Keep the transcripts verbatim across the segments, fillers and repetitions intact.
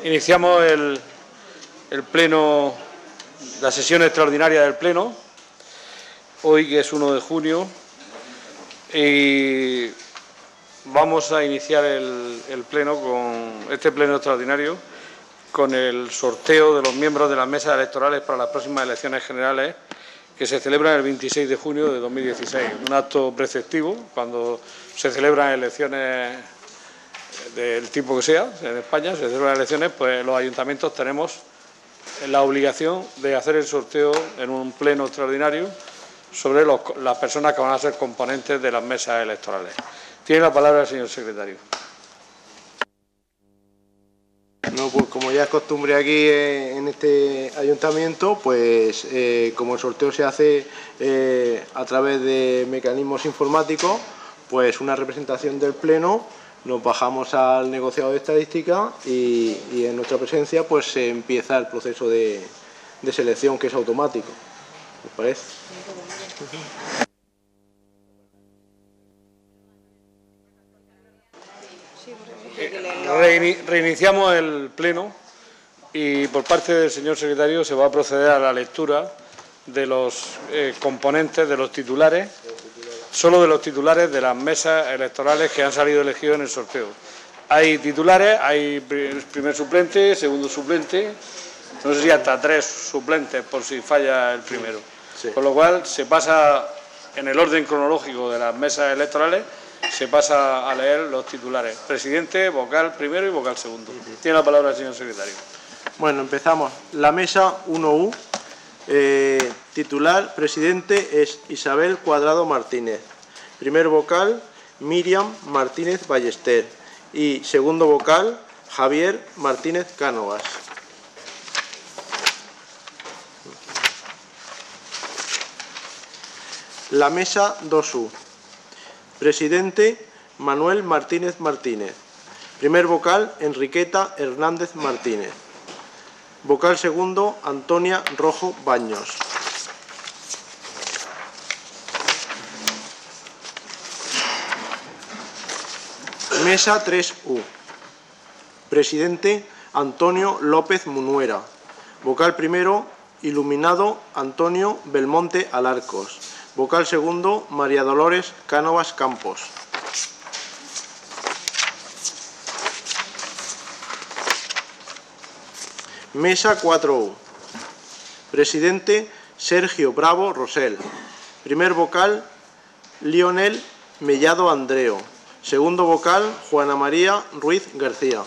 Iniciamos el, el pleno, la sesión extraordinaria del pleno, hoy que es uno de junio, y vamos a iniciar el, el pleno con este pleno extraordinario con el sorteo de los miembros de las mesas electorales para las próximas elecciones generales que se celebran el veintiséis de junio de dos mil dieciséis. Un acto preceptivo cuando se celebran elecciones del tipo que sea, en España se celebran elecciones, pues los ayuntamientos tenemos la obligación de hacer el sorteo en un pleno extraordinario sobre los, las personas que van a ser componentes de las mesas electorales. Tiene la palabra el señor secretario. No, pues como ya es costumbre aquí en este ayuntamiento, pues eh, como el sorteo se hace eh, a través de mecanismos informáticos, pues una representación del pleno, nos bajamos al negociado de estadística y, y en nuestra presencia pues se empieza el proceso de, de selección, que es automático. ¿Os parece? Reiniciamos el pleno y por parte del señor secretario se va a proceder a la lectura de los eh, componentes, de los titulares, solo de los titulares de las mesas electorales que han salido elegidos en el sorteo. Hay titulares, hay primer suplente, segundo suplente, no sé si hasta tres suplentes por si falla el primero. Sí. Con lo cual se pasa en el orden cronológico de las mesas electorales, se pasa a leer los titulares. Presidente, vocal primero y vocal segundo. Tiene la palabra el señor secretario. Bueno, empezamos. La mesa uno U, eh, titular, presidente es Isabel Cuadrado Martínez. Primer vocal, Miriam Martínez Ballester. Y segundo vocal, Javier Martínez Cánovas. La mesa dos U. Presidente, Manuel Martínez Martínez. Primer vocal, Enriqueta Hernández Martínez. Vocal segundo, Antonia Rojo Baños. Mesa tres U. Presidente, Antonio López Munuera. Vocal primero, Iluminado Antonio Belmonte Alarcos. Vocal segundo, María Dolores Cánovas Campos. Mesa cuatro U. Presidente, Sergio Bravo Rosell. Primer vocal, Lionel Mellado Andreo. Segundo vocal, Juana María Ruiz García.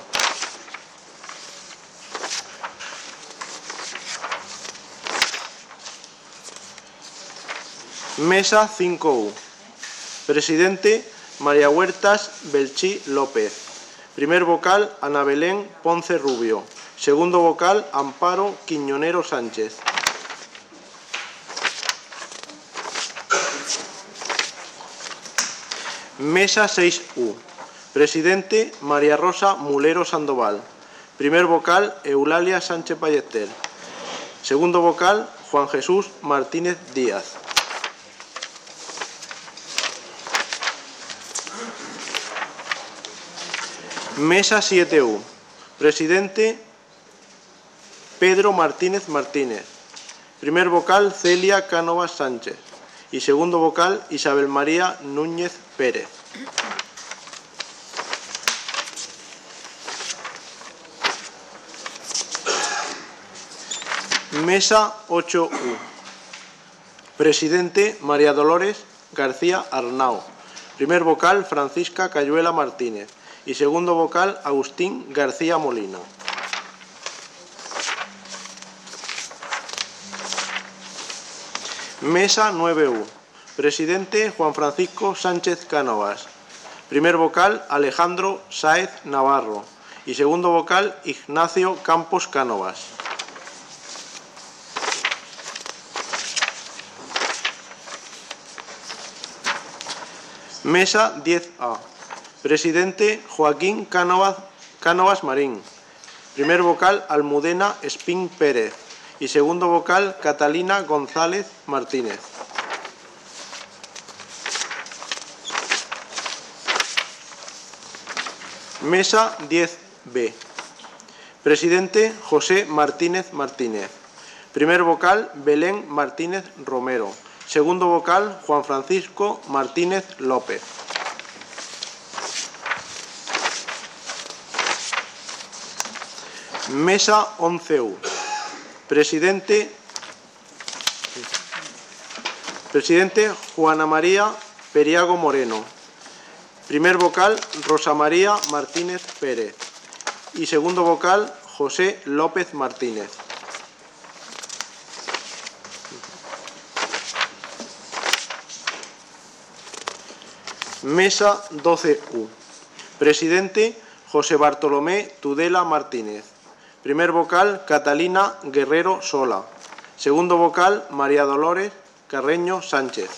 Mesa cinco U. Presidente, María Huertas Belchí López. Primer vocal, Ana Belén Ponce Rubio. Segundo vocal, Amparo Quiñonero Sánchez. Mesa seis U. Presidente, María Rosa Mulero Sandoval. Primer vocal, Eulalia Sánchez Ballester. Segundo vocal, Juan Jesús Martínez Díaz. Mesa siete U. Presidente, Pedro Martínez Martínez. Primer vocal, Celia Cánovas Sánchez. Y segundo vocal, Isabel María Núñez Pérez. Mesa ocho U. Presidente, María Dolores García Arnao. Primer vocal, Francisca Cayuela Martínez. Y segundo vocal, Agustín García Molina. Mesa nueve U. Presidente, Juan Francisco Sánchez Cánovas. Primer vocal, Alejandro Sáez Navarro. Y segundo vocal, Ignacio Campos Cánovas. Mesa diez A. Presidente, Joaquín Cánovas, Cánovas Marín. Primer vocal, Almudena Espín Pérez. Y segundo vocal, Catalina González Martínez. Mesa diez B. Presidente, José Martínez Martínez. Primer vocal, Belén Martínez Romero. Segundo vocal, Juan Francisco Martínez López. Mesa once U. Presidente, Presidente Juana María Periago Moreno. Primer vocal, Rosa María Martínez Pérez. Y segundo vocal, José López Martínez. Mesa doce U. Presidente, José Bartolomé Tudela Martínez. Primer vocal, Catalina Guerrero Sola. Segundo vocal, María Dolores Carreño Sánchez.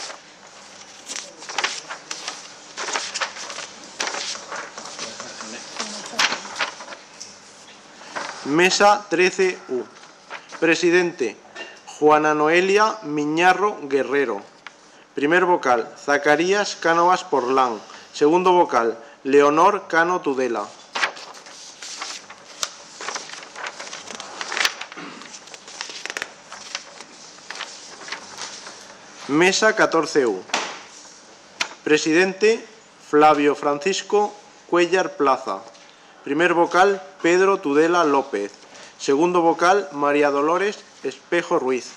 Mesa trece U. Presidente, Juana Noelia Miñarro Guerrero. Primer vocal, Zacarías Cánovas Porlán. Segundo vocal, Leonor Cano Tudela. Mesa catorce U. Presidente, Flavio Francisco Cuellar Plaza. Primer vocal, Pedro Tudela López. Segundo vocal, María Dolores Espejo Ruiz.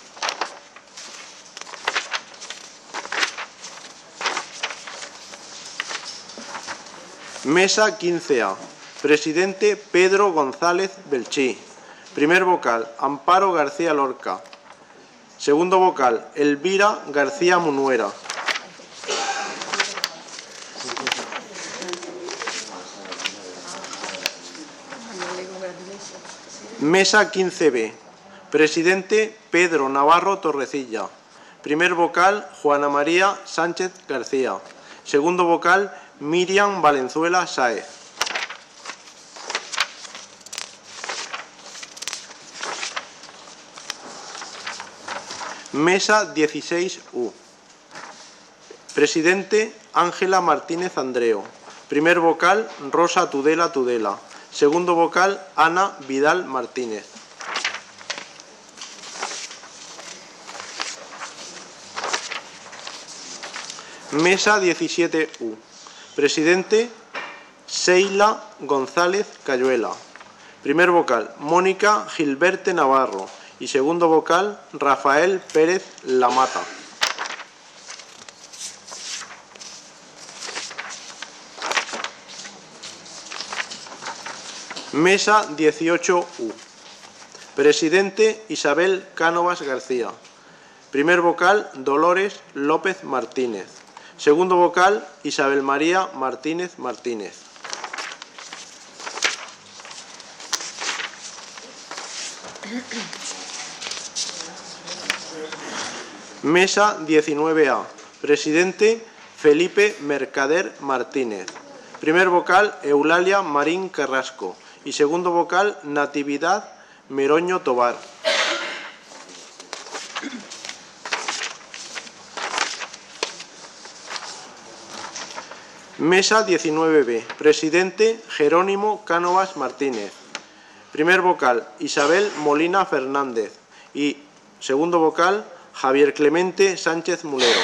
Mesa quince A. Presidente, Pedro González Belchí. Primer vocal, Amparo García Lorca. Segundo vocal, Elvira García Munuera. Mesa quince B. Presidente, Pedro Navarro Torrecilla. Primer vocal, Juana María Sánchez García. Segundo vocal, Miriam Valenzuela Sáez. Mesa dieciséis U. Presidente, Ángela Martínez Andreo. Primer vocal, Rosa Tudela Tudela. Segundo vocal, Ana Vidal Martínez. Mesa diecisiete U. Presidente, Seila González Cayuela. Primer vocal, Mónica Gilberte Navarro. Y segundo vocal, Rafael Pérez Lamata. Mesa dieciocho U. Presidente, Isabel Cánovas García. Primer vocal, Dolores López Martínez. Segundo vocal, Isabel María Martínez Martínez. Mesa diecinueve A. Presidente, Felipe Mercader Martínez. Primer vocal, Eulalia Marín Carrasco. Y segundo vocal, Natividad Meroño Tobar. Mesa diecinueve B. Presidente, Jerónimo Cánovas Martínez. Primer vocal, Isabel Molina Fernández. Y segundo vocal, Javier Clemente Sánchez Mulero.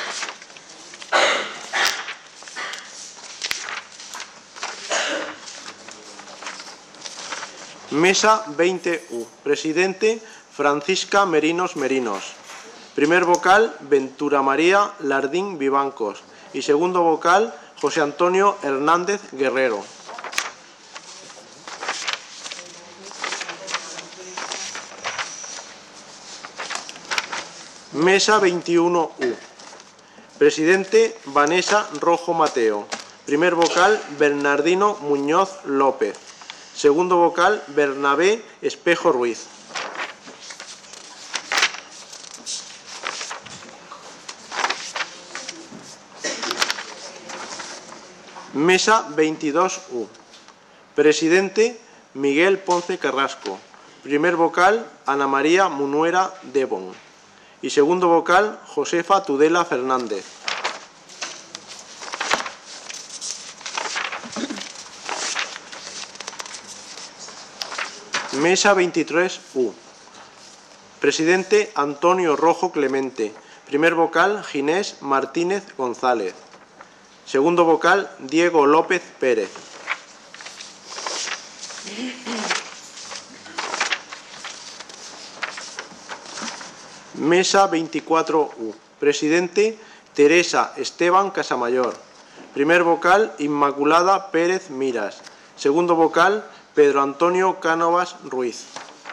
Mesa veinte U. Presidente, Francisca Merinos Merinos. Primer vocal, Ventura María Lardín Vivancos. Y segundo vocal, José Antonio Hernández Guerrero. Mesa veintiuno U. Presidente, Vanessa Rojo Mateo. Primer vocal, Bernardino Muñoz López. Segundo vocal, Bernabé Espejo Ruiz. Mesa veintidós U. Presidente, Miguel Ponce Carrasco. Primer vocal, Ana María Munuera Devon. Y segundo vocal, Josefa Tudela Fernández. Mesa veintitrés U. Presidente Antonio Rojo Clemente. Primer vocal Ginés Martínez González. Segundo vocal Diego López Pérez. Mesa veinticuatro U. Presidente Teresa Esteban Casamayor. Primer vocal Inmaculada Pérez Miras. Segundo vocal Pedro Antonio Cánovas Ruiz.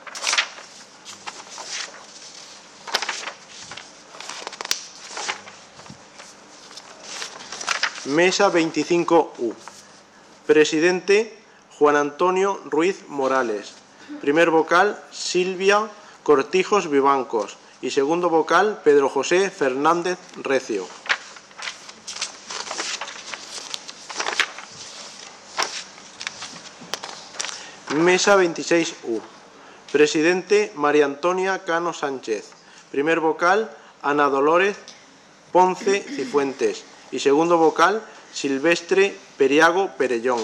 Mesa veinticinco U. Presidente Juan Antonio Ruiz Morales. Primer vocal Silvia Cortijos Vivancos. Y segundo vocal Pedro José Fernández Recio. Mesa veintiséis U. Presidente María Antonia Cano Sánchez. Primer vocal Ana Dolores Ponce Cifuentes. Y segundo vocal Silvestre Periago Perellón.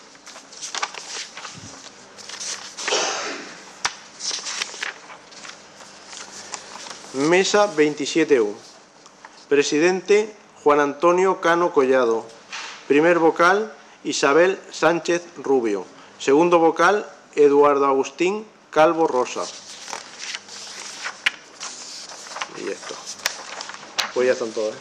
Mesa veintisiete U. Presidente Juan Antonio Cano Collado. Primer vocal Isabel Sánchez Rubio. Segundo vocal Eduardo Agustín Calvo Rosa. Y esto. Pues ya están todos, ¿eh?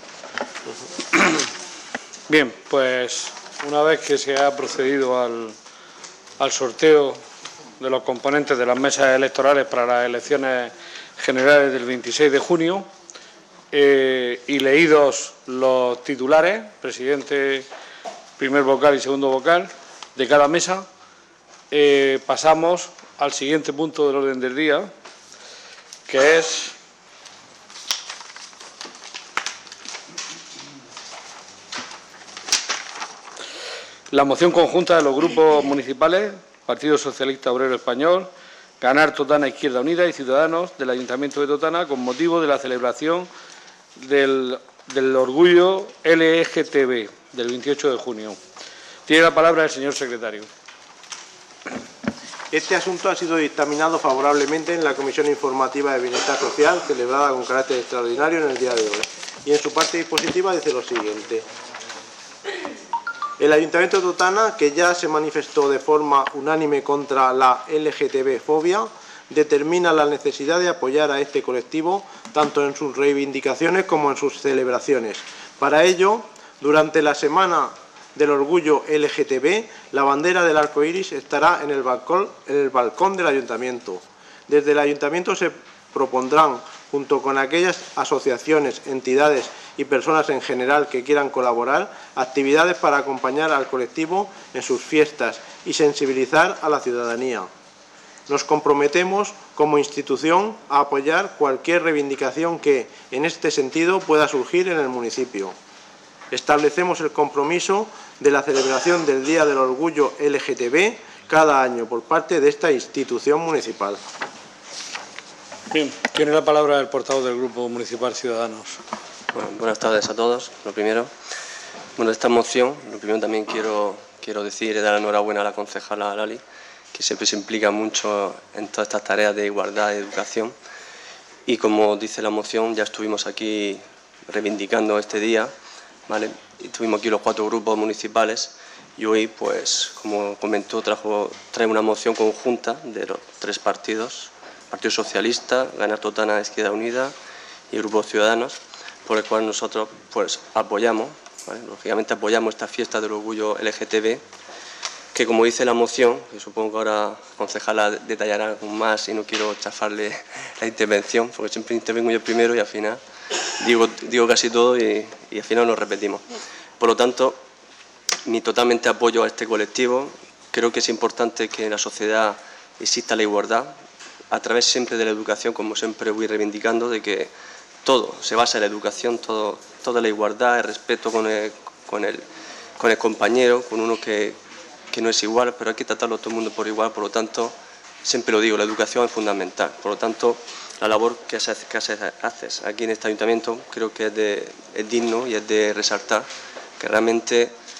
Bien, pues una vez que se ha procedido al, al sorteo de los componentes de las mesas electorales para las elecciones generales del veintiséis de junio eh, y leídos los titulares, presidente, primer vocal y segundo vocal de cada mesa, eh, pasamos al siguiente punto del orden del día, que es la moción conjunta de los grupos municipales, Partido Socialista Obrero Español, Ganar Totana Izquierda Unida y Ciudadanos del Ayuntamiento de Totana con motivo de la celebración del, del orgullo L G T B del veintiocho de junio. Tiene la palabra el señor secretario. Este asunto ha sido dictaminado favorablemente en la Comisión Informativa de Bienestar Social, celebrada con carácter extraordinario en el día de hoy. Y en su parte dispositiva dice lo siguiente. El Ayuntamiento de Totana, que ya se manifestó de forma unánime contra la L G T B-fobia, determina la necesidad de apoyar a este colectivo tanto en sus reivindicaciones como en sus celebraciones. Para ello, durante la Semana del Orgullo L G T B, la bandera del arco iris estará en el balcón, en el balcón del Ayuntamiento. Desde el Ayuntamiento se propondrán, junto con aquellas asociaciones, entidades y personas en general que quieran colaborar, actividades para acompañar al colectivo en sus fiestas y sensibilizar a la ciudadanía. Nos comprometemos como institución a apoyar cualquier reivindicación que, en este sentido, pueda surgir en el municipio. Establecemos el compromiso de la celebración del Día del Orgullo L G T B cada año por parte de esta institución municipal. Bien, tiene la palabra el portavoz del Grupo Municipal Ciudadanos. Bueno, buenas tardes a todos. Lo primero, bueno, esta moción, lo primero también quiero, quiero decir y dar la enhorabuena a la concejala Lali, que siempre se implica mucho en todas estas tareas de igualdad y educación. Y como dice la moción, ya estuvimos aquí reivindicando este día, ¿vale? Y estuvimos aquí los cuatro grupos municipales y hoy, pues, como comentó, trajo, trae una moción conjunta de los tres partidos, Partido Socialista, Ganar Totana Izquierda Unida y Grupo Ciudadanos, por el cual nosotros pues apoyamos, ¿vale? Lógicamente apoyamos esta fiesta del orgullo L G T B, que como dice la moción, que supongo que ahora la concejala detallará aún más y no quiero chafarle la intervención, porque siempre intervengo yo primero y al final digo, digo casi todo y, y al final nos repetimos. Por lo tanto, mi totalmente apoyo a este colectivo. Creo que es importante que en la sociedad exista la igualdad, a través siempre de la educación, como siempre voy reivindicando, de que todo se basa en la educación, todo, toda la igualdad, el respeto con el, con el, con el compañero, con uno que, que no es igual, pero hay que tratarlo todo el mundo por igual. Por lo tanto, siempre lo digo, la educación es fundamental. Por lo tanto, la labor que haces, que haces aquí en este ayuntamiento creo que es, de, es digno y es de resaltar que realmente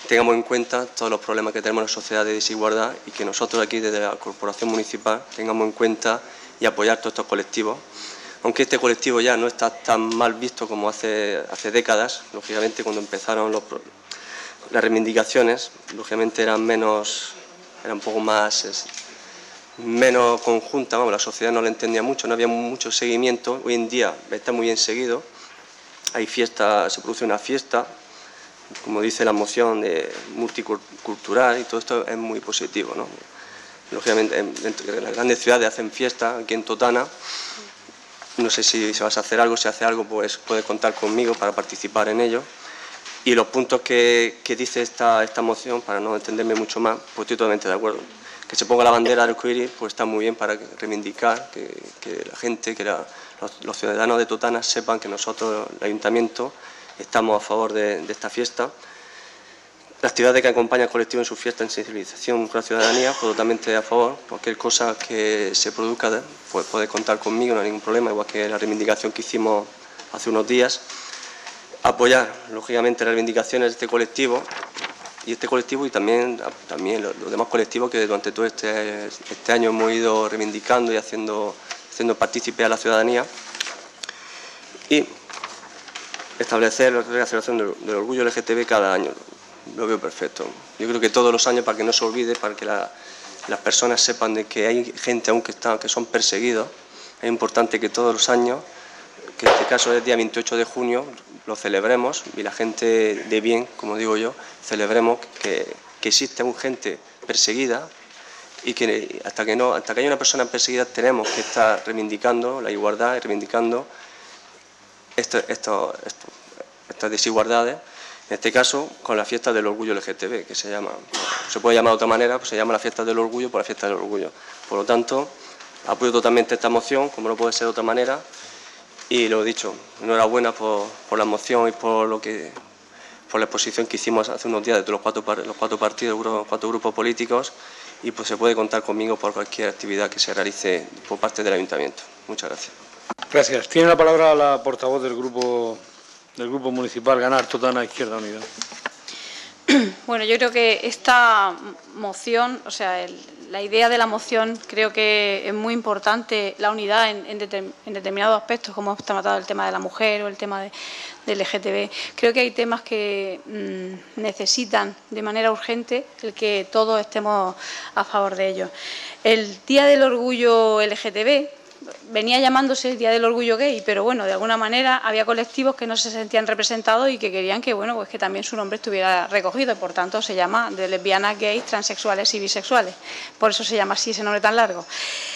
tengamos en cuenta todos los problemas que tenemos en la sociedad de desigualdad y que nosotros aquí desde la Corporación Municipal tengamos en cuenta y apoyar todos estos colectivos. Aunque este colectivo ya no está tan mal visto como hace, hace décadas, lógicamente cuando empezaron los, las reivindicaciones, lógicamente eran menos, eran un poco más, es, menos conjuntas, vamos, la sociedad no lo entendía mucho, no había mucho seguimiento. Hoy en día está muy bien seguido, hay fiesta, se produce una fiesta, como dice la moción, de multicultural, y todo esto es muy positivo, ¿no? Lógicamente, dentro de las grandes ciudades hacen fiesta, aquí en Totana. No sé si, si vas a hacer algo, si hace algo, pues puedes contar conmigo para participar en ello. Y los puntos que, que dice esta, esta moción, para no entenderme mucho más, pues estoy totalmente de acuerdo. Que se ponga la bandera arcoíris, pues está muy bien para reivindicar que, que la gente, que la, los, los ciudadanos de Totana sepan que nosotros, el Ayuntamiento, estamos a favor de, de esta fiesta. La actividad que acompaña al colectivo en su fiesta en sensibilización con la ciudadanía, pues totalmente a favor. Cualquier cosa que se produzca, pues puede contar conmigo, no hay ningún problema, igual que la reivindicación que hicimos hace unos días. Apoyar, lógicamente, las reivindicaciones de este colectivo y este colectivo y también, también los, los demás colectivos que durante todo este, este año hemos ido reivindicando y haciendo, haciendo partícipe a la ciudadanía. Y establecer la celebración del, del orgullo L G T B cada año. Lo veo perfecto. Yo creo que todos los años, para que no se olvide, para que la, las personas sepan de que hay gente aún que, está, que son perseguidos, es importante que todos los años, que en este caso es el día veintiocho de junio, lo celebremos y la gente de bien, como digo yo, celebremos que, que existe aún gente perseguida y que hasta que, no, hasta que haya una persona perseguida tenemos que estar reivindicando la igualdad y reivindicando esto, esto, esto, estas desigualdades. En este caso, con la fiesta del orgullo L G T B, que se llama, se puede llamar de otra manera, pues se llama la fiesta del orgullo por la fiesta del orgullo. Por lo tanto, apoyo totalmente esta moción, como no puede ser de otra manera, y lo he dicho, enhorabuena por, por la moción y por lo que, por la exposición que hicimos hace unos días de los cuatro, los cuatro partidos, los cuatro grupos políticos, y pues se puede contar conmigo por cualquier actividad que se realice por parte del Ayuntamiento. Muchas gracias. Gracias. Tiene la palabra la portavoz del grupo del Grupo Municipal Ganar Totana Izquierda Unida. Bueno, yo creo que esta moción, o sea, el, la idea de la moción, creo que es muy importante la unidad en, en, determ, en determinados aspectos, como hemos tratado el tema de la mujer o el tema de, de L G T B. Creo que hay temas que mmm, necesitan de manera urgente el que todos estemos a favor de ellos. El Día del Orgullo L G T B venía llamándose el Día del Orgullo Gay, pero bueno, de alguna manera había colectivos que no se sentían representados y que querían que, bueno, pues que también su nombre estuviera recogido, por tanto se llama de lesbianas, gays, transexuales y bisexuales. Por eso se llama así ese nombre tan largo.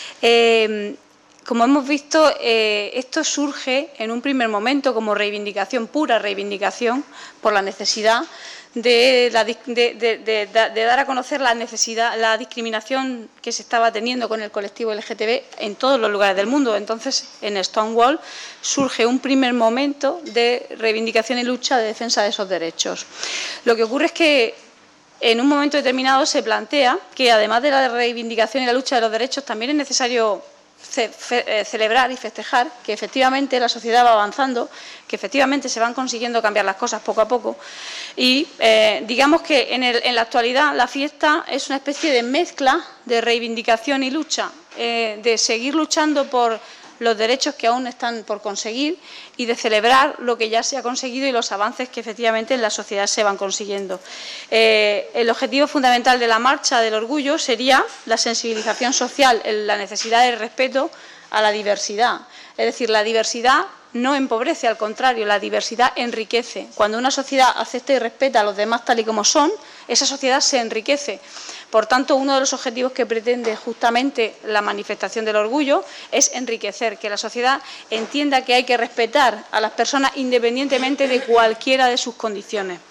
Eh, como hemos visto, eh, esto surge en un primer momento como reivindicación, pura reivindicación, por la necesidad De, la, de, de, de, de dar a conocer la necesidad, la discriminación que se estaba teniendo con el colectivo L G T B en todos los lugares del mundo. Entonces, en Stonewall surge un primer momento de reivindicación y lucha de defensa de esos derechos. Lo que ocurre es que en un momento determinado se plantea que, además de la reivindicación y la lucha de los derechos, también es necesario Ce fe, eh, celebrar y festejar que efectivamente la sociedad va avanzando, que efectivamente se van consiguiendo cambiar las cosas poco a poco y eh, digamos que en, el, en la actualidad la fiesta es una especie de mezcla de reivindicación y lucha, eh, de seguir luchando por los derechos que aún están por conseguir y de celebrar lo que ya se ha conseguido y los avances que efectivamente en la sociedad se van consiguiendo. Eh, el objetivo fundamental de la Marcha del Orgullo sería la sensibilización social, la necesidad de respeto a la diversidad. Es decir, la diversidad no empobrece, al contrario, la diversidad enriquece. Cuando una sociedad acepta y respeta a los demás tal y como son, esa sociedad se enriquece. Por tanto, uno de los objetivos que pretende justamente la manifestación del orgullo es enriquecer, que la sociedad entienda que hay que respetar a las personas independientemente de cualquiera de sus condiciones.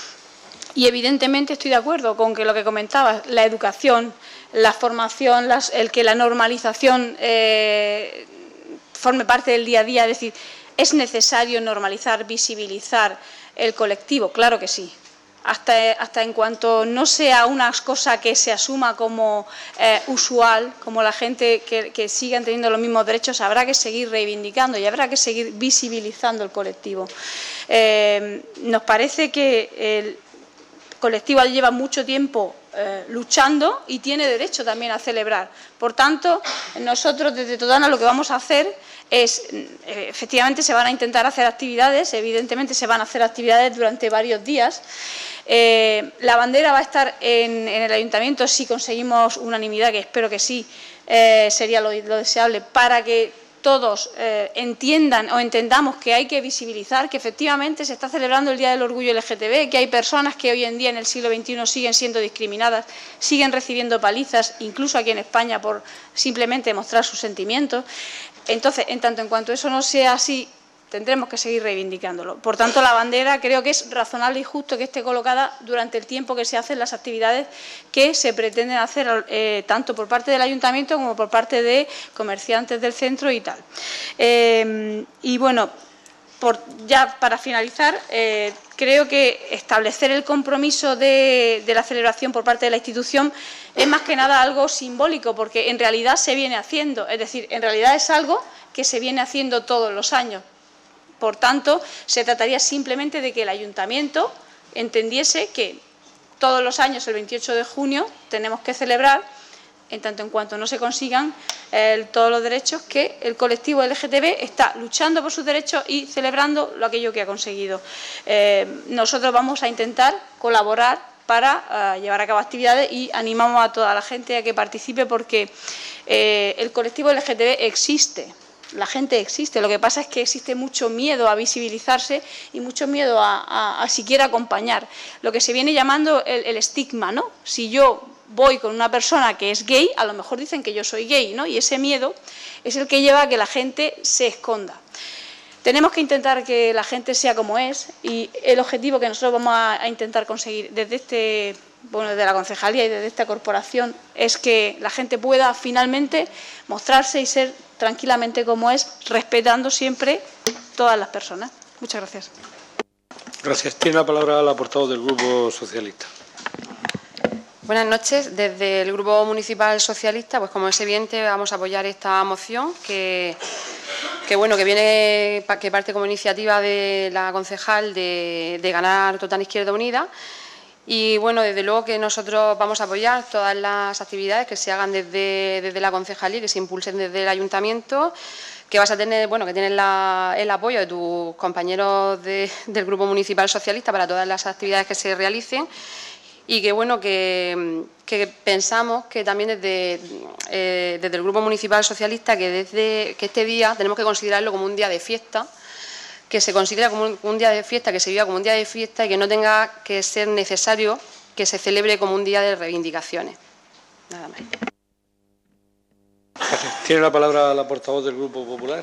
Y evidentemente estoy de acuerdo con que lo que comentabas, la educación, la formación, las, el que la normalización eh, forme parte del día a día, es decir, es necesario normalizar, visibilizar el colectivo, claro que sí. Hasta, hasta en cuanto no sea una cosa que se asuma como eh, usual, como la gente que, que sigan teniendo los mismos derechos, habrá que seguir reivindicando y habrá que seguir visibilizando el colectivo. Eh, nos parece que el, colectivo lleva mucho tiempo eh, luchando y tiene derecho también a celebrar. Por tanto, nosotros desde Totana lo que vamos a hacer es, eh, efectivamente se van a intentar hacer actividades, evidentemente se van a hacer actividades durante varios días. Eh, la bandera va a estar en, en el Ayuntamiento si conseguimos unanimidad, que espero que sí, eh, sería lo, lo deseable, para que todos eh, entiendan o entendamos que hay que visibilizar que efectivamente se está celebrando el Día del Orgullo L G T B, que hay personas que hoy en día en el siglo veintiuno siguen siendo discriminadas, siguen recibiendo palizas, incluso aquí en España, por simplemente mostrar sus sentimientos. Entonces, en tanto en cuanto eso no sea así, tendremos que seguir reivindicándolo. Por tanto, la bandera creo que es razonable y justo que esté colocada durante el tiempo que se hacen las actividades que se pretenden hacer eh, tanto por parte del Ayuntamiento como por parte de comerciantes del centro y tal. Eh, y bueno, por, ya para finalizar, eh, creo que establecer el compromiso de, de la celebración por parte de la institución es más que nada algo simbólico, porque en realidad se viene haciendo, es decir, en realidad es algo que se viene haciendo todos los años. Por tanto, se trataría simplemente de que el Ayuntamiento entendiese que todos los años, el veintiocho de junio, tenemos que celebrar, en tanto en cuanto no se consigan eh, todos los derechos, que el colectivo L G T B está luchando por sus derechos y celebrando lo aquello que ha conseguido. Eh, nosotros vamos a intentar colaborar para uh, llevar a cabo actividades y animamos a toda la gente a que participe, porque eh, el colectivo L G T B existe. La gente existe, lo que pasa es que existe mucho miedo a visibilizarse y mucho miedo a, a, a siquiera acompañar. Lo que se viene llamando el, el estigma, ¿no? Si yo voy con una persona que es gay, a lo mejor dicen que yo soy gay, ¿no? Y ese miedo es el que lleva a que la gente se esconda. Tenemos que intentar que la gente sea como es, y el objetivo que nosotros vamos a, a intentar conseguir desde este, bueno, desde la concejalía y desde esta corporación es que la gente pueda finalmente mostrarse y ser tranquilamente como es, respetando siempre todas las personas. Muchas gracias. Gracias. Tiene la palabra la portavoz del Grupo Socialista. Buenas noches. Desde el Grupo Municipal Socialista, pues como es evidente, vamos a apoyar esta moción que, que bueno, que viene, que parte como iniciativa de la concejal de, de Ganar Totana Izquierda Unida. Y bueno, desde luego que nosotros vamos a apoyar todas las actividades que se hagan desde, desde la concejalía, que se impulsen desde el ayuntamiento, que vas a tener, bueno, que tienes la, el apoyo de tus compañeros de, del Grupo Municipal Socialista para todas las actividades que se realicen, y que bueno, que, que pensamos que también desde, eh, desde el Grupo Municipal Socialista que desde que este día tenemos que considerarlo como un día de fiesta, que se considera como un, un día de fiesta, que se viva como un día de fiesta y que no tenga que ser necesario que se celebre como un día de reivindicaciones. Nada más. Gracias. Tiene la palabra la portavoz del Grupo Popular.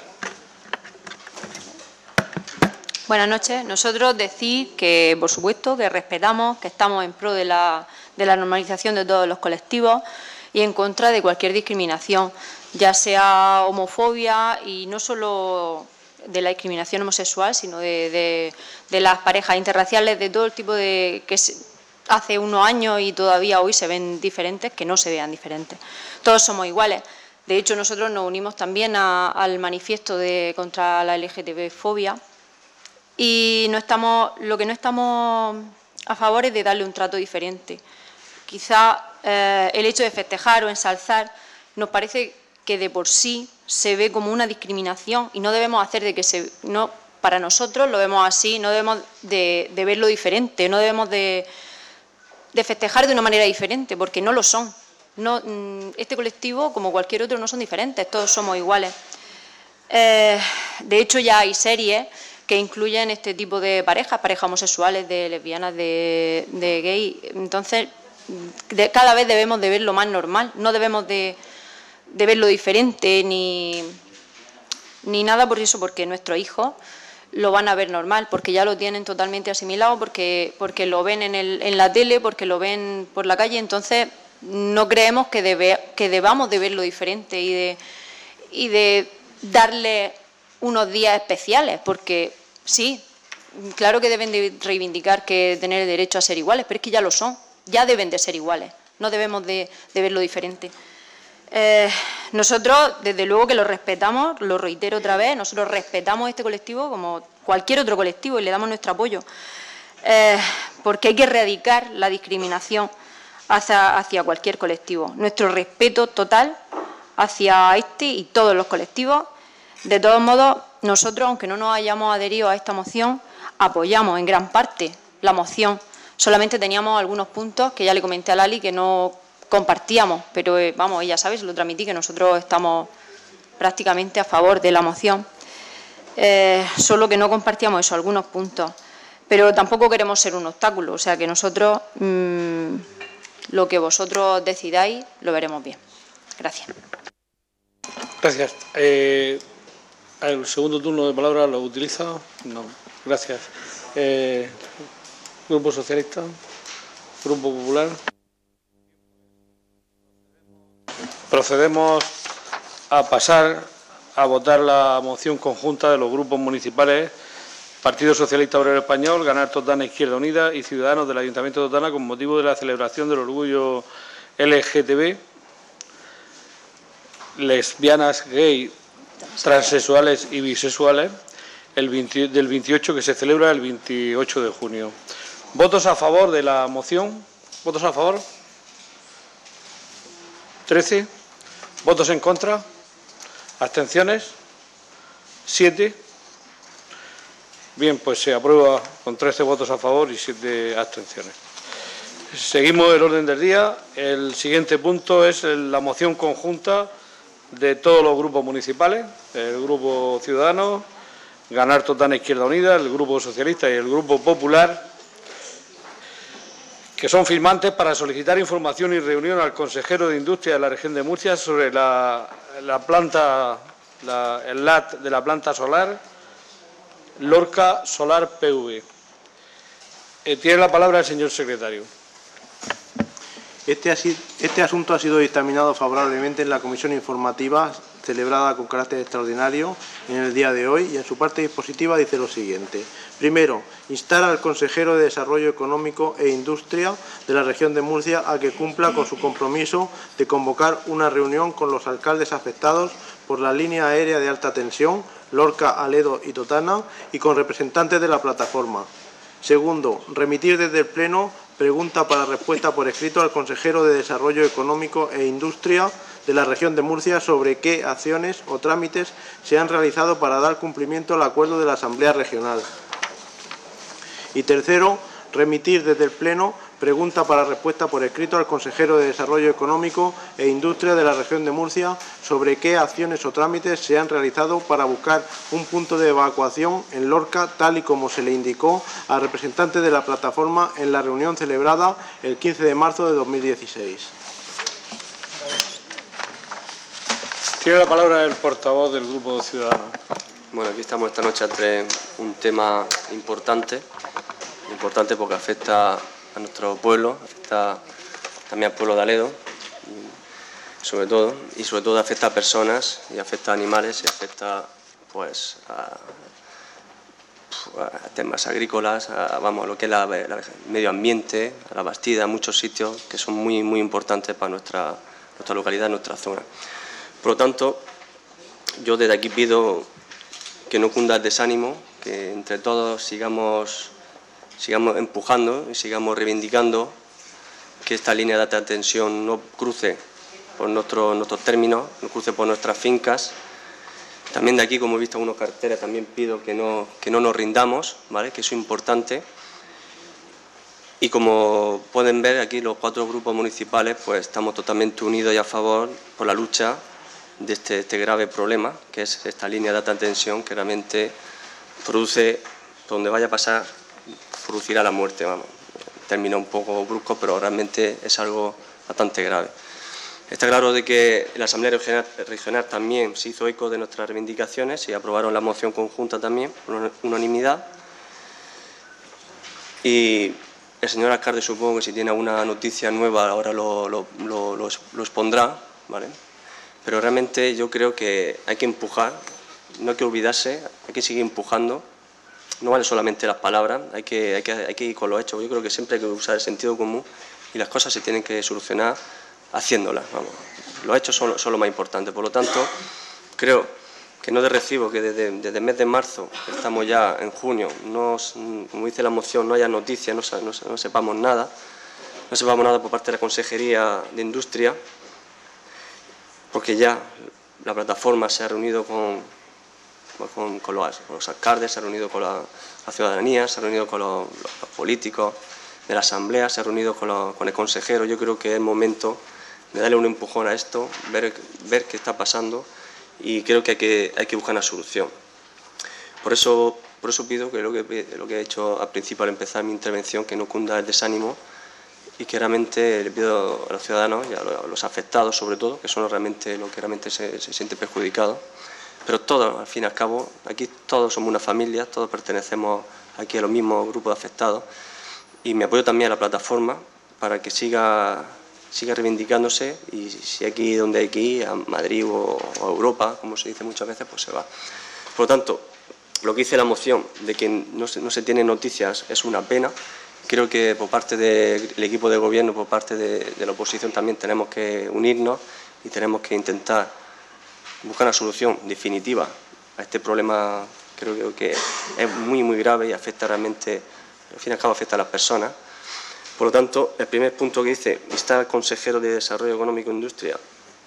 Buenas noches. Nosotros decir que, por supuesto, que respetamos, que estamos en pro de la, de la normalización de todos los colectivos y en contra de cualquier discriminación, ya sea homofobia y no solo de la discriminación homosexual, sino de, de, de las parejas interraciales, de todo el tipo de que se, hace unos años y todavía hoy se ven diferentes, que no se vean diferentes. Todos somos iguales. De hecho, nosotros nos unimos también a, al manifiesto de, contra la L G T B-fobia y no estamos, lo que no estamos a favor es de darle un trato diferente. Quizá eh, el hecho de festejar o ensalzar nos parece que de por sí se ve como una discriminación y no debemos hacer de que se... no para nosotros lo vemos así, no debemos de, de verlo diferente, no debemos de, de festejar de una manera diferente, porque no lo son. No, este colectivo, como cualquier otro, no son diferentes, todos somos iguales. Eh, de hecho, ya hay series que incluyen este tipo de parejas, parejas homosexuales, de lesbianas, de, de gay. Entonces, de, cada vez debemos de verlo más normal, no debemos de, de verlo diferente ni, ni nada por eso, porque nuestros hijos lo van a ver normal, porque ya lo tienen totalmente asimilado, porque, porque lo ven en, el, en la tele, porque lo ven por la calle. Entonces, no creemos que, debe, que debamos de verlo diferente y de, y de darle unos días especiales, porque sí, claro que deben de reivindicar que tener el derecho a ser iguales, pero es que ya lo son, ya deben de ser iguales, no debemos de, de verlo diferente. Eh, nosotros, desde luego que lo respetamos, lo reitero otra vez, nosotros respetamos este colectivo como cualquier otro colectivo y le damos nuestro apoyo. Eh, porque hay que erradicar la discriminación hacia, hacia cualquier colectivo. Nuestro respeto total hacia este y todos los colectivos. De todos modos, nosotros, aunque no nos hayamos adherido a esta moción, apoyamos en gran parte la moción. Solamente teníamos algunos puntos que ya le comenté a Lali que no compartíamos, pero eh, vamos, ella sabe, se lo transmití, que nosotros estamos prácticamente a favor de la moción. Eh, solo que no compartíamos eso, algunos puntos. Pero tampoco queremos ser un obstáculo, o sea que nosotros mmm, lo que vosotros decidáis lo veremos bien. Gracias. Gracias. Eh, ¿El segundo turno de palabra lo utiliza? No. Gracias. Eh, Grupo Socialista, Grupo Popular. Procedemos a pasar a votar la moción conjunta de los grupos municipales Partido Socialista Obrero Español, Ganar Totana, Izquierda Unida y Ciudadanos del Ayuntamiento de Totana con motivo de la celebración del orgullo L G T B, lesbianas, gay, transexuales y bisexuales el veinte, del veintiocho, que se celebra el veintiocho de junio. ¿Votos a favor de la moción? ¿Votos a favor? trece. ¿Votos en contra? ¿Abstenciones? siete. Bien, pues se aprueba con trece votos a favor y siete abstenciones. Seguimos el orden del día. El siguiente punto es la moción conjunta de todos los grupos municipales, el Grupo Ciudadanos, Ganar Totana, Izquierda Unida, el Grupo Socialista y el Grupo Popular, que son firmantes para solicitar información y reunión al consejero de Industria de la región de Murcia sobre la, la planta, la, el L A T de la planta solar Lorca Solar P V. Eh, tiene la palabra el señor secretario. Este, este asunto ha sido dictaminado favorablemente en la comisión informativa celebrada con carácter extraordinario en el día de hoy y en su parte dispositiva dice lo siguiente. Primero, instar al consejero de Desarrollo Económico e Industria de la región de Murcia a que cumpla con su compromiso de convocar una reunión con los alcaldes afectados por la línea aérea de alta tensión Lorca, Aledo y Totana y con representantes de la plataforma. Segundo, remitir desde el Pleno pregunta para respuesta por escrito al consejero de Desarrollo Económico e Industria de la región de Murcia sobre qué acciones o trámites se han realizado para dar cumplimiento al acuerdo de la Asamblea Regional. Y tercero, remitir desde el Pleno pregunta para respuesta por escrito al consejero de Desarrollo Económico e Industria de la región de Murcia sobre qué acciones o trámites se han realizado para buscar un punto de evacuación en Lorca, tal y como se le indicó al representante de la plataforma en la reunión celebrada el quince de marzo de dos mil dieciséis. Tiene la palabra el portavoz del Grupo Ciudadanos. Bueno, aquí estamos esta noche ante un tema importante, importante porque afecta a nuestro pueblo, afecta también al pueblo de Aledo, sobre todo, y sobre todo afecta a personas, y afecta a animales, y afecta pues a, a temas agrícolas, a, vamos, a lo que es el medio ambiente, a la Bastida, a muchos sitios que son muy, muy importantes para nuestra, nuestra localidad, nuestra zona. Por lo tanto, yo desde aquí pido que no cunda el desánimo, que entre todos sigamos, sigamos empujando y sigamos reivindicando que esta línea de alta tensión no cruce por nuestro, nuestros términos, no cruce por nuestras fincas. También de aquí, como he visto unos carteles, también pido que no, que no nos rindamos, ¿vale? Que eso es importante. Y como pueden ver, aquí los cuatro grupos municipales pues estamos totalmente unidos y a favor por la lucha de este, este grave problema, que es esta línea de alta tensión que realmente produce, donde vaya a pasar, producirá la muerte, vamos. Término un poco brusco, pero realmente es algo bastante grave. Está claro de que la Asamblea Regional, regional también se hizo eco de nuestras reivindicaciones y aprobaron la moción conjunta también, por unanimidad. Y el señor alcalde, supongo que si tiene alguna noticia nueva ahora lo, lo, lo, lo, lo expondrá, ¿vale? Pero realmente yo creo que hay que empujar, no hay que olvidarse, hay que seguir empujando. No vale solamente las palabras, hay que, hay que, hay que ir con los hechos. Yo creo que siempre hay que usar el sentido común y las cosas se tienen que solucionar haciéndolas. Vamos. Los hechos son, son lo más importante. Por lo tanto, creo que no de recibo que desde, desde el mes de marzo, estamos ya en junio, no, como dice la moción, no haya noticias, no, no, no sepamos nada, no sepamos nada por parte de la Consejería de Industria, porque ya la plataforma se ha reunido con, con, con, los, con los alcaldes, se ha reunido con la, la ciudadanía, se ha reunido con los, los políticos de la Asamblea, se ha reunido con, los, con el consejero. Yo creo que es el momento de darle un empujón a esto, ver, ver qué está pasando, y creo que hay que, hay que buscar una solución. Por eso, por eso pido que lo, que lo que he hecho al principio al empezar mi intervención, que no cunda el desánimo, y que realmente le pido a los ciudadanos y a los afectados sobre todo, que son realmente los que realmente se, se sienten perjudicados, pero todos, al fin y al cabo, aquí todos somos una familia, todos pertenecemos aquí a los mismos grupos de afectados, y me apoyo también a la plataforma para que siga, siga reivindicándose, y si aquí donde hay que ir, a Madrid o a Europa, como se dice muchas veces, pues se va. Por lo tanto, lo que dice la moción de que no se, no se tienen noticias es una pena. Creo que por parte del equipo de gobierno, por parte de, de la oposición, también tenemos que unirnos y tenemos que intentar buscar una solución definitiva a este problema. Creo que es muy, muy grave y afecta realmente, al fin y al cabo, afecta a las personas. Por lo tanto, el primer punto que dice, instar al consejero de Desarrollo Económico e Industria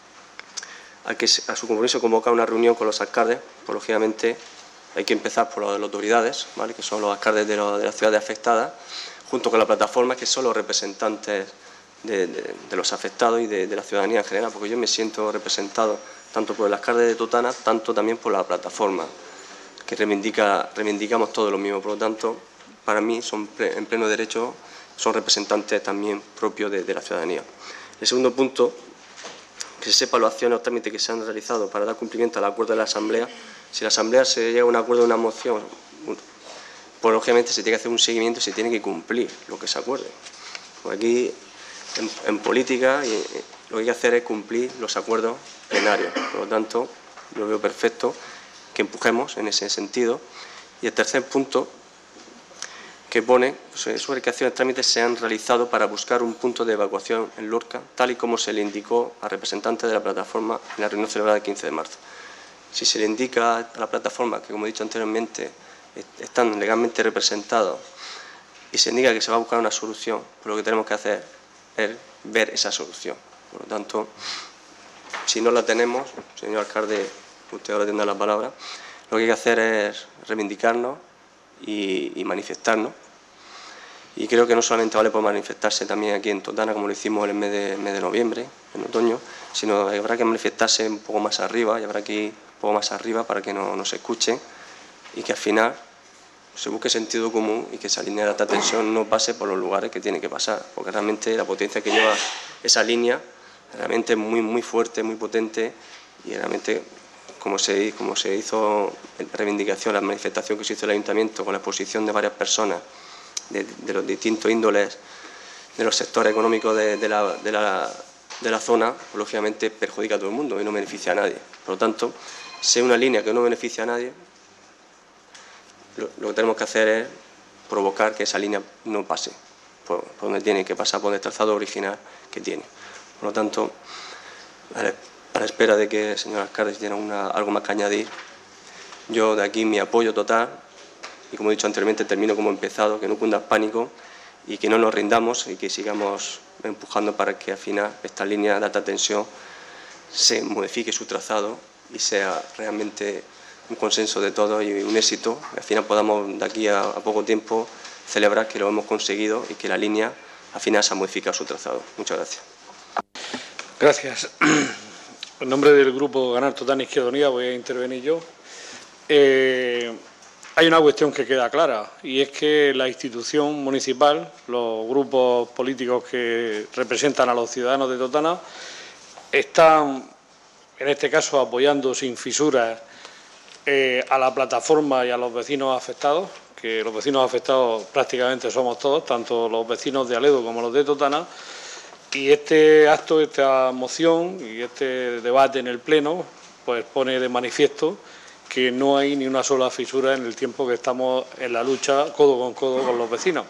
a, que, a su compromiso convocar una reunión con los alcaldes. Pues, lógicamente, hay que empezar por las autoridades, ¿vale?, que son los alcaldes de, lo, de las ciudades afectadas, junto con la plataforma, que son los representantes de, de, de los afectados y de, de la ciudadanía en general, porque yo me siento representado tanto por el alcalde de Totana, tanto también por la plataforma, que reivindica, reivindicamos todo lo mismo. Por lo tanto, para mí son en pleno derecho, son representantes también propios de, de la ciudadanía. El segundo punto, que se sepa las acciones o trámites que se han realizado para dar cumplimiento al acuerdo de la Asamblea. Si la Asamblea se llega a un acuerdo de una moción, pues lógicamente se tiene que hacer un seguimiento y se tiene que cumplir lo que se acuerde. Pues aquí, en, en política, y, y, lo que hay que hacer es cumplir los acuerdos plenarios. Por lo tanto, yo veo perfecto que empujemos en ese sentido. Y el tercer punto, que pone, pues, sobre que acciones y trámites se han realizado para buscar un punto de evacuación en Lorca, tal y como se le indicó a representantes de la plataforma en la reunión celebrada el quince de marzo. Si se le indica a la plataforma que, como he dicho anteriormente, están legalmente representados y se indica que se va a buscar una solución, pues lo que tenemos que hacer es ver esa solución. Por lo tanto, si no la tenemos, señor alcalde, usted ahora tendrá la palabra, lo que hay que hacer es reivindicarnos y, y manifestarnos. Y creo que no solamente vale por manifestarse también aquí en Totana, como lo hicimos en el mes de, mes de noviembre, en otoño, sino que habrá que manifestarse un poco más arriba y habrá que ir un poco más arriba para que nos no se escuchen y que al final se busque sentido común y que esa línea de alta tensión no pase por los lugares que tiene que pasar, porque realmente la potencia que lleva esa línea realmente es muy, muy fuerte, muy potente, y realmente como se, como se hizo en reivindicación, la manifestación que se hizo en el Ayuntamiento con la exposición de varias personas de, de los distintos índoles de los sectores económicos de, de, la, de, la, de la zona, pues, lógicamente perjudica a todo el mundo y no beneficia a nadie. Por lo tanto, si es una línea que no beneficia a nadie, lo, lo que tenemos que hacer es provocar que esa línea no pase por, por donde tiene que pasar, por el trazado original que tiene. Por lo tanto, a la, a la espera de que el señor alcalde tiene una, algo más que añadir, yo de aquí mi apoyo total, y como he dicho anteriormente, termino como he empezado, que no cunda el pánico y que no nos rindamos y que sigamos empujando para que al final esta línea de alta tensión se modifique su trazado y sea realmente un consenso de todos y un éxito. Al final podamos de aquí a, a poco tiempo celebrar que lo hemos conseguido y que la línea al final se ha modificado su trazado. Muchas gracias. Gracias. En nombre del Grupo Ganar Totana Izquierda Unida voy a intervenir yo. Eh, hay una cuestión que queda clara, y es que la institución municipal, los grupos políticos que representan a los ciudadanos de Totana, están, en este caso, apoyando sin fisuras eh, a la plataforma y a los vecinos afectados, que los vecinos afectados prácticamente somos todos, tanto los vecinos de Aledo como los de Totana. Y este acto, esta moción y este debate en el Pleno, pues pone de manifiesto que no hay ni una sola fisura en el tiempo que estamos en la lucha codo con codo con los vecinos.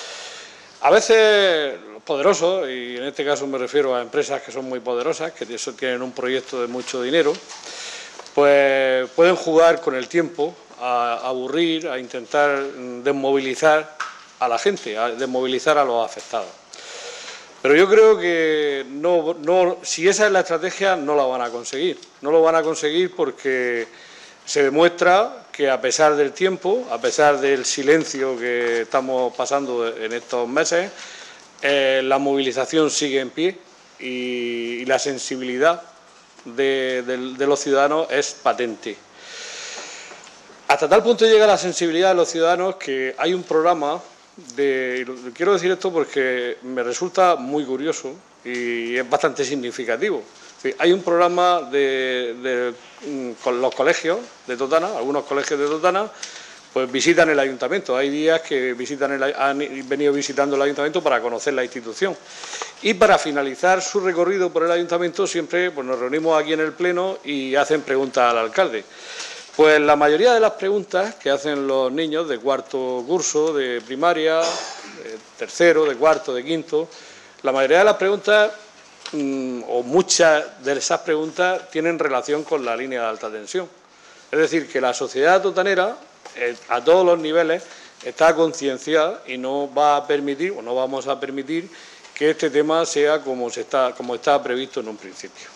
A veces los poderosos, y en este caso me refiero a empresas que son muy poderosas, que tienen un proyecto de mucho dinero, pues pueden jugar con el tiempo a aburrir, a intentar desmovilizar a la gente, a desmovilizar a los afectados. Pero yo creo que no, no, si esa es la estrategia, no la van a conseguir. No lo van a conseguir porque se demuestra que a pesar del tiempo, a pesar del silencio que estamos pasando en estos meses, eh, la movilización sigue en pie y, y la sensibilidad de, de, de los ciudadanos es patente. Hasta tal punto llega la sensibilidad de los ciudadanos que hay un programa de, quiero decir esto porque me resulta muy curioso y es bastante significativo. Sí, hay un programa de, de con los colegios de Totana, algunos colegios de Totana, pues visitan el ayuntamiento. Hay días que visitan el, han venido visitando el ayuntamiento para conocer la institución. Y para finalizar su recorrido por el ayuntamiento siempre pues, nos reunimos aquí en el pleno y hacen preguntas al alcalde. Pues la mayoría de las preguntas que hacen los niños de cuarto curso, de primaria, de tercero, de cuarto, de quinto, la mayoría de las preguntas o muchas de esas preguntas tienen relación con la línea de alta tensión. Es decir, que la sociedad totanera, eh, a todos los niveles, está concienciada y no va a permitir, o no vamos a permitir, que este tema sea como, se está, como está previsto en un principio.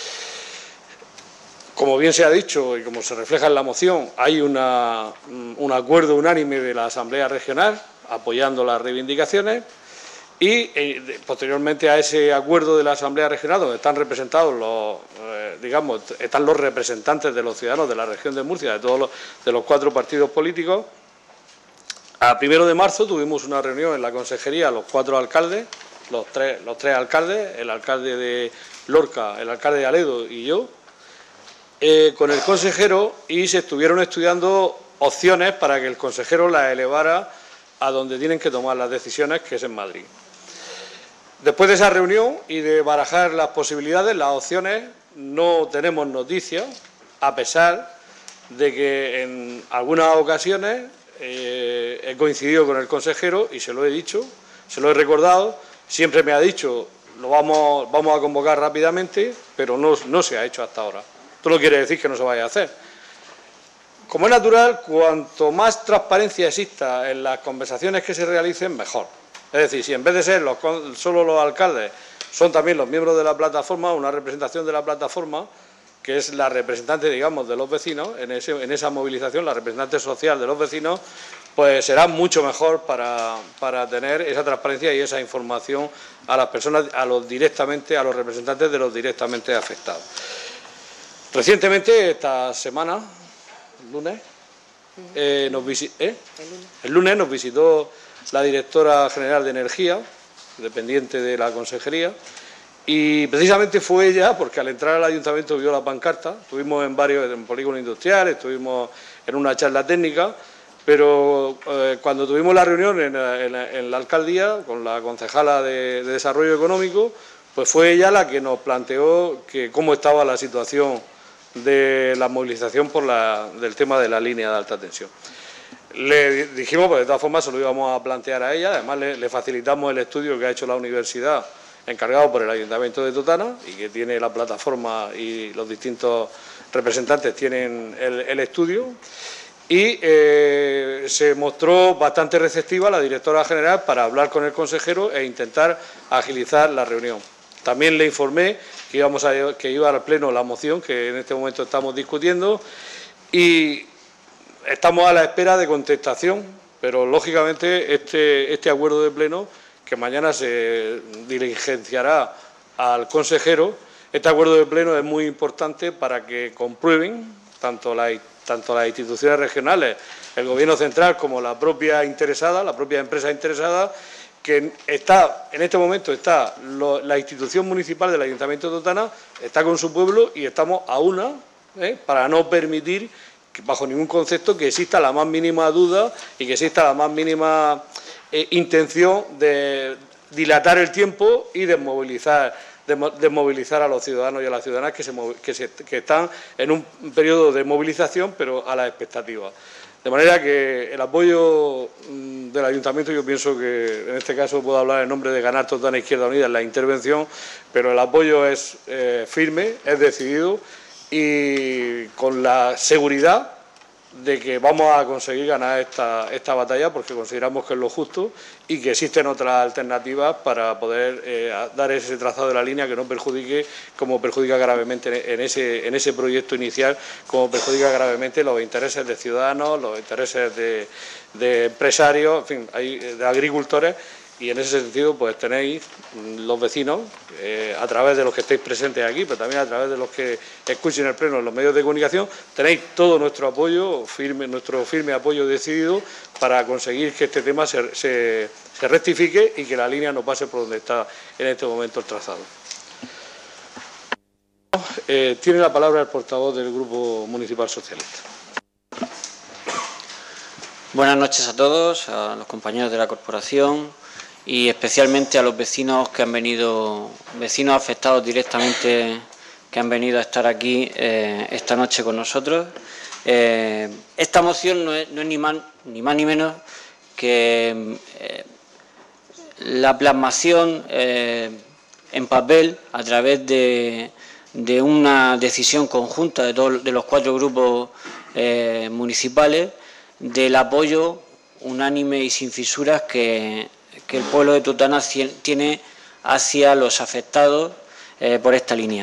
Como bien se ha dicho y como se refleja en la moción, hay una, un acuerdo unánime de la Asamblea Regional apoyando las reivindicaciones. Y eh, posteriormente a ese acuerdo de la Asamblea Regional, donde están representados los, eh, digamos, están los representantes de los ciudadanos de la región de Murcia, de todos los, de los cuatro partidos políticos, a primero de marzo tuvimos una reunión en la consejería, los cuatro alcaldes, los tres, los tres alcaldes, el alcalde de Lorca, el alcalde de Aledo y yo, eh, con el consejero, y se estuvieron estudiando opciones para que el consejero las elevara a donde tienen que tomar las decisiones, que es en Madrid. Después de esa reunión y de barajar las posibilidades, las opciones, no tenemos noticias, a pesar de que en algunas ocasiones eh, he coincidido con el consejero y se lo he dicho, se lo he recordado, siempre me ha dicho, lo vamos, vamos a convocar rápidamente, pero no, no se ha hecho hasta ahora. Esto no quiere decir que no se vaya a hacer. Como es natural, cuanto más transparencia exista en las conversaciones que se realicen, mejor. Es decir, si en vez de ser los, solo los alcaldes, son también los miembros de la plataforma, una representación de la plataforma, que es la representante, digamos, de los vecinos, en, ese, en esa movilización, la representante social de los vecinos, pues será mucho mejor para, para tener esa transparencia y esa información a las personas, a los directamente, a los representantes de los directamente afectados. Recientemente, esta semana, el lunes, eh, nos visi ¿eh? el, lunes. el lunes nos visitó la directora general de Energía, dependiente de la consejería, y precisamente fue ella, porque al entrar al ayuntamiento vio la pancarta, estuvimos en varios, en polígono industrial, estuvimos en una charla técnica, pero eh, cuando tuvimos la reunión en, en, en la alcaldía con la concejala de, de Desarrollo Económico, pues fue ella la que nos planteó que cómo estaba la situación de la movilización por la, del tema de la línea de alta tensión. Le dijimos, pues de todas formas se lo íbamos a plantear a ella, además le, le facilitamos el estudio que ha hecho la universidad encargado por el Ayuntamiento de Totana y que tiene la plataforma y los distintos representantes tienen el, el estudio, y eh, se mostró bastante receptiva la directora general para hablar con el consejero e intentar agilizar la reunión. También le informé que, íbamos a, que iba al pleno la moción que en este momento estamos discutiendo y estamos a la espera de contestación, pero lógicamente este, este acuerdo de pleno, que mañana se diligenciará al consejero, este acuerdo de pleno es muy importante para que comprueben tanto, la, tanto las instituciones regionales, el Gobierno central, como la propia interesada, la propia empresa interesada, que está, en este momento está lo, la institución municipal del Ayuntamiento de Totana, está con su pueblo y estamos a una, ¿eh? para no permitir, que, bajo ningún concepto, que exista la más mínima duda y que exista la más mínima eh, intención de dilatar el tiempo y desmovilizar, desmovilizar a los ciudadanos y a las ciudadanas que, se, que, se, que están en un periodo de movilización, pero a la expectativa. De manera que el apoyo del Ayuntamiento, yo pienso que en este caso puedo hablar en nombre de Ganar Totana Izquierda Unida en la intervención, pero el apoyo es eh, firme, es decidido y con la seguridad de que vamos a conseguir ganar esta, esta batalla, porque consideramos que es lo justo y que existen otras alternativas para poder eh, dar ese trazado de la línea que no perjudique, como perjudica gravemente en ese, en ese proyecto inicial, como perjudica gravemente los intereses de ciudadanos, los intereses de, de empresarios, en fin, hay, de agricultores. Y en ese sentido, pues tenéis los vecinos, eh, a través de los que estéis presentes aquí, pero también a través de los que escuchen el pleno en los medios de comunicación, tenéis todo nuestro apoyo, firme, nuestro firme apoyo decidido para conseguir que este tema se, se, se rectifique y que la línea no pase por donde está en este momento el trazado. Eh, tiene la palabra el portavoz del Grupo Municipal Socialista. Buenas noches a todos, a los compañeros de la corporación y especialmente a los vecinos que han venido, vecinos afectados directamente, que han venido a estar aquí eh, esta noche con nosotros. Eh, esta moción no es, no es ni, más, ni más ni menos que eh, la plasmación eh, en papel a través de, de una decisión conjunta de, todos, de los cuatro grupos eh, municipales del apoyo unánime y sin fisuras que que el pueblo de Totana tiene hacia los afectados eh, por esta línea.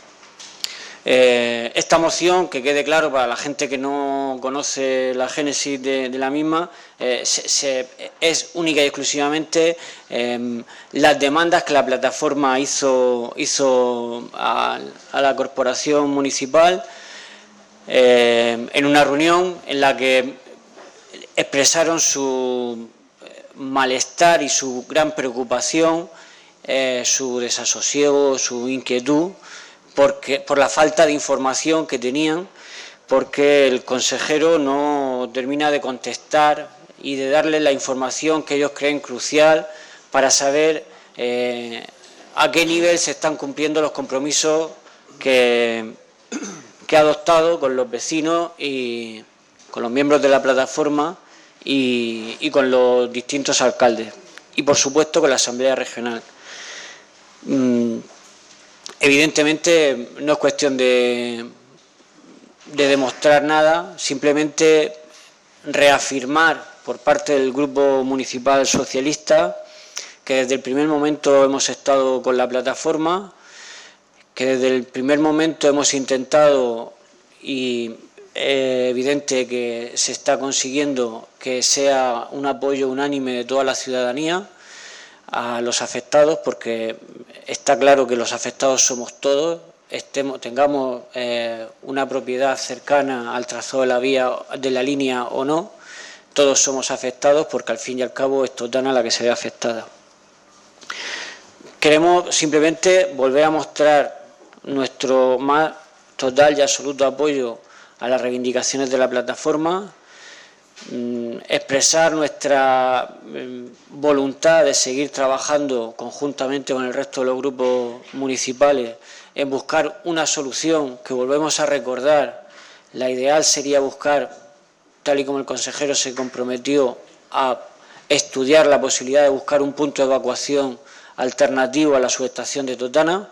Eh, esta moción, que quede claro para la gente que no conoce la génesis de, de la misma, eh, se, se, es única y exclusivamente eh, las demandas que la plataforma hizo, hizo a, a la corporación municipal eh, en una reunión en la que expresaron su malestar y su gran preocupación, eh, su desasosiego, su inquietud, porque, por la falta de información que tenían, porque el consejero no termina de contestar y de darles la información que ellos creen crucial para saber eh, a qué nivel se están cumpliendo los compromisos que, que ha adoptado con los vecinos y con los miembros de la plataforma y, y con los distintos alcaldes y, por supuesto, con la Asamblea Regional. Mm, evidentemente no es cuestión de, de demostrar nada, simplemente reafirmar por parte del Grupo Municipal Socialista que desde el primer momento hemos estado con la plataforma, que desde el primer momento hemos intentado, y es evidente que se está consiguiendo que sea un apoyo unánime de toda la ciudadanía a los afectados, porque está claro que los afectados somos todos, estemos, tengamos eh, una propiedad cercana al trazado de la vía de la línea o no, todos somos afectados porque al fin y al cabo es Totana la que se ve afectada. Queremos simplemente volver a mostrar nuestro más total y absoluto apoyo a las reivindicaciones de la plataforma, mmm, expresar nuestra mmm, voluntad de seguir trabajando conjuntamente con el resto de los grupos municipales en buscar una solución que, volvemos a recordar, la ideal sería buscar, tal y como el consejero se comprometió, a estudiar la posibilidad de buscar un punto de evacuación alternativo a la subestación de Totana,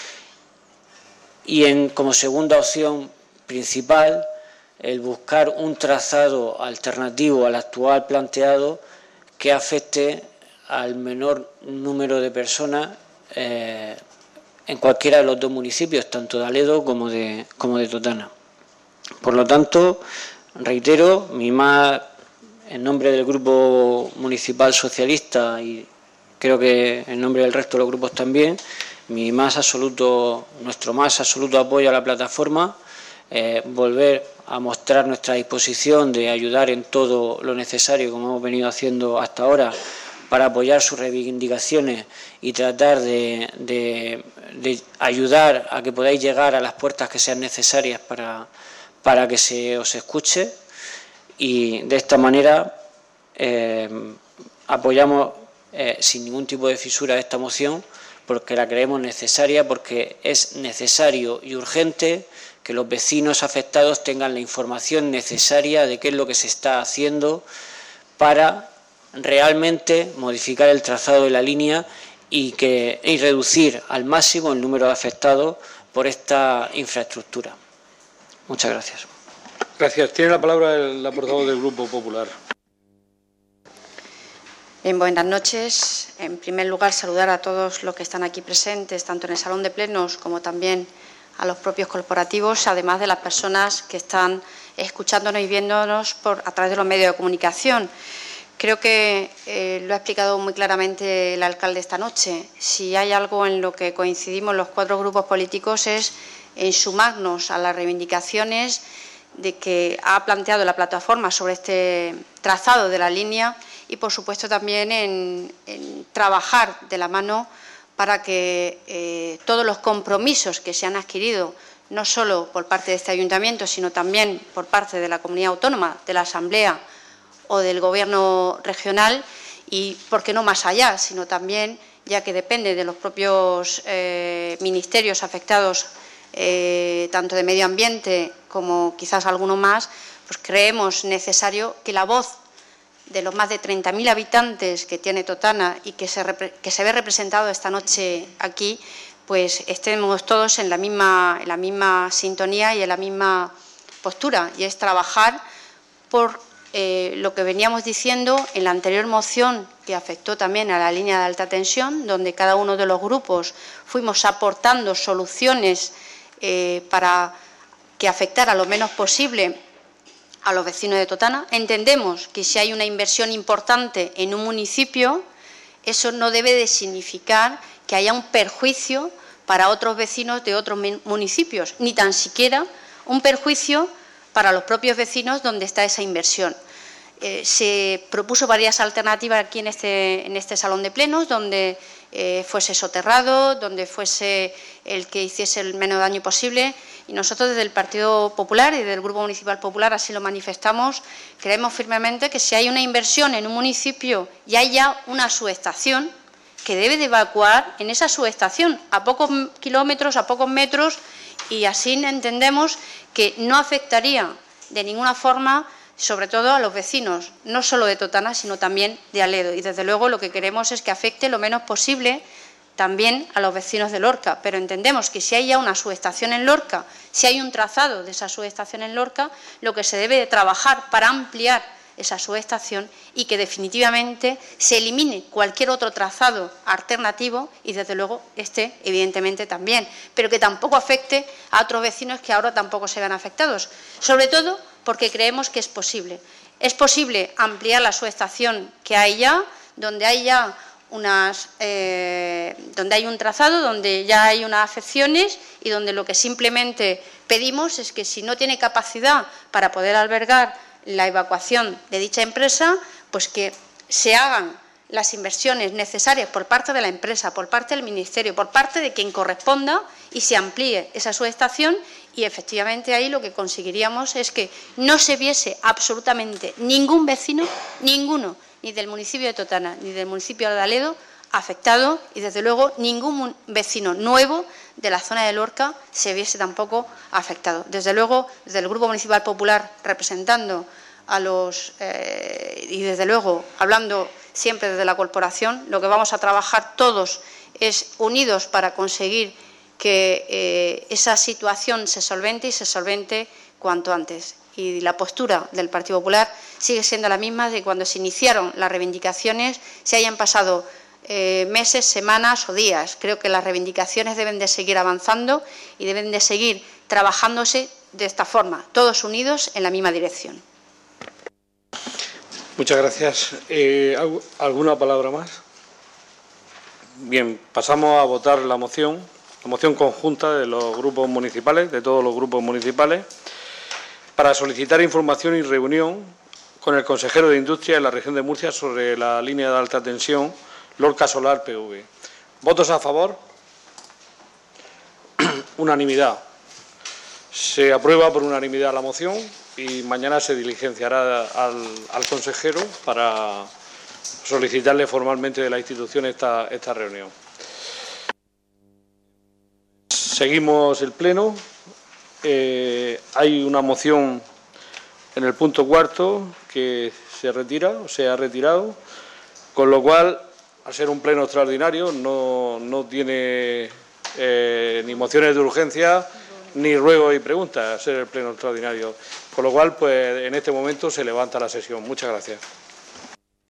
y en, como segunda opción principal, el buscar un trazado alternativo al actual planteado que afecte al menor número de personas eh, en cualquiera de los dos municipios, tanto de Aledo como de, como de Totana. Por lo tanto, reitero, mi más, en nombre del Grupo Municipal Socialista y creo que en nombre del resto de los grupos también, mi más absoluto, nuestro más absoluto apoyo a la plataforma, eh, volver a mostrar nuestra disposición de ayudar en todo lo necesario, como hemos venido haciendo hasta ahora, para apoyar sus reivindicaciones y tratar de, de, de ayudar a que podáis llegar a las puertas que sean necesarias para, para que se os escuche, y de esta manera eh, apoyamos eh, sin ningún tipo de fisura esta moción, porque la creemos necesaria, porque es necesario y urgente que los vecinos afectados tengan la información necesaria de qué es lo que se está haciendo para realmente modificar el trazado de la línea y, que, y reducir al máximo el número de afectados por esta infraestructura. Muchas gracias. Gracias. Tiene la palabra el, la portavoz del Grupo Popular. Bien, buenas noches. En primer lugar, saludar a todos los que están aquí presentes, tanto en el Salón de Plenos como también a los propios corporativos, además de las personas que están escuchándonos y viéndonos por, a través de los medios de comunicación. Creo que eh, lo ha explicado muy claramente el alcalde esta noche. Si hay algo en lo que coincidimos los cuatro grupos políticos es en sumarnos a las reivindicaciones de que ha planteado la plataforma sobre este trazado de la línea y, por supuesto, también en, en trabajar de la mano para que eh, todos los compromisos que se han adquirido, no solo por parte de este ayuntamiento, sino también por parte de la comunidad autónoma, de la Asamblea o del Gobierno regional, y, por qué no más allá, sino también, ya que depende de los propios eh, ministerios afectados, eh, tanto de medio ambiente como quizás alguno más, pues creemos necesario que la voz de los más de treinta mil habitantes que tiene Totana y que se, que se ve representado esta noche aquí, pues estemos todos en la misma, en la misma sintonía y en la misma postura, y es trabajar por eh, lo que veníamos diciendo en la anterior moción que afectó también a la línea de alta tensión, donde cada uno de los grupos fuimos aportando soluciones eh, para que afectara lo menos posible a los vecinos de Totana. Entendemos que si hay una inversión importante en un municipio, eso no debe de significar que haya un perjuicio para otros vecinos de otros municipios, ni tan siquiera un perjuicio para los propios vecinos donde está esa inversión. Eh, se propuso varias alternativas aquí en este, en este salón de plenos, donde eh, fuese soterrado, donde fuese el que hiciese el menos daño posible, y nosotros desde el Partido Popular y del Grupo Municipal Popular así lo manifestamos. Creemos firmemente que si hay una inversión en un municipio y hay ya una subestación, que debe de evacuar en esa subestación a pocos kilómetros, a pocos metros, y así entendemos que no afectaría de ninguna forma, sobre todo a los vecinos, no solo de Totana, sino también de Aledo. Y desde luego lo que queremos es que afecte lo menos posible también a los vecinos de Lorca, pero entendemos que si hay ya una subestación en Lorca, si hay un trazado de esa subestación en Lorca, lo que se debe de trabajar para ampliar esa subestación y que definitivamente se elimine cualquier otro trazado alternativo y desde luego este evidentemente también, pero que tampoco afecte a otros vecinos que ahora tampoco se vean afectados, sobre todo porque creemos que es posible. Es posible ampliar la subestación que hay ya, donde hay ya unas, eh, donde hay un trazado, donde ya hay unas afecciones y donde lo que simplemente pedimos es que si no tiene capacidad para poder albergar la evacuación de dicha empresa, pues que se hagan las inversiones necesarias por parte de la empresa, por parte del Ministerio, por parte de quien corresponda y se amplíe esa subestación, y efectivamente ahí lo que conseguiríamos es que no se viese absolutamente ningún vecino, ninguno, ni del municipio de Totana ni del municipio de Aledo afectado, y desde luego ningún vecino nuevo de la zona de Lorca se viese tampoco afectado. Desde luego, desde el Grupo Municipal Popular, representando a los eh, y desde luego hablando siempre desde la corporación, lo que vamos a trabajar todos es unidos para conseguir que eh, esa situación se solvente y se solvente cuanto antes. Y la postura del Partido Popular sigue siendo la misma de cuando se iniciaron las reivindicaciones, se hayan pasado eh, meses, semanas o días. Creo que las reivindicaciones deben de seguir avanzando y deben de seguir trabajándose de esta forma, todos unidos en la misma dirección. Muchas gracias. Eh, ¿Alguna palabra más? Bien, pasamos a votar la moción, la moción conjunta de los grupos municipales, de todos los grupos municipales, para solicitar información y reunión con el consejero de Industria de la región de Murcia sobre la línea de alta tensión Lorca Solar P V. ¿Votos a favor? Unanimidad. Se aprueba por unanimidad la moción y mañana se diligenciará al, al consejero para solicitarle formalmente de la institución esta, esta reunión. Seguimos el pleno. Eh, hay una moción en el punto cuarto que se retira o se ha retirado, con lo cual, al ser un pleno extraordinario, no, no tiene eh, ni mociones de urgencia ni ruegos y preguntas, ser el pleno extraordinario. Con lo cual, pues en este momento se levanta la sesión. Muchas gracias.